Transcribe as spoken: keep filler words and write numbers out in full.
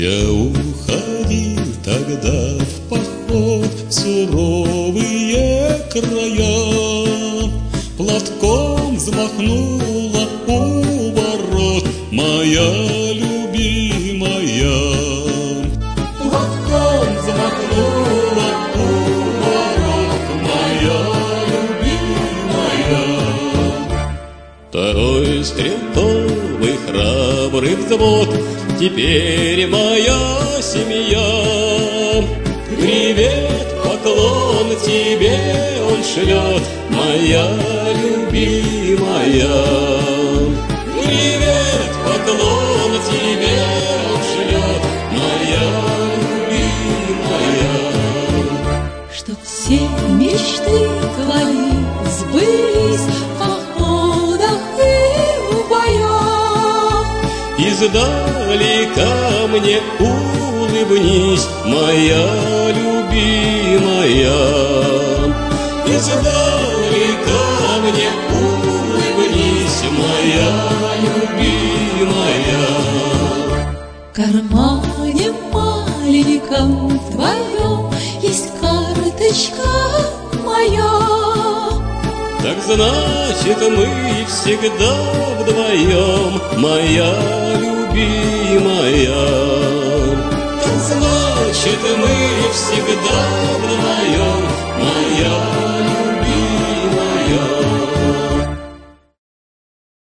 Я уходил тогда в поход в суровые края, платком взмахнула у ворот моя любимая. Платком взмахнула у ворот моя любимая. Второй стрелковый храбрый взвод, теперь моя семья. Привет, поклон тебе он шлет, моя любимая. Привет, поклон тебе он шлет, моя любимая. Чтоб все мечты твои сбылись в походах и в боях. Издалека мне улыбнись, моя любимая. Издалека мне улыбнись, моя любимая. В кармане маленьком твоем есть карточка моя. Так значит, мы всегда вдвоем, моя любимая. Так значит, мы всегда вдвоем.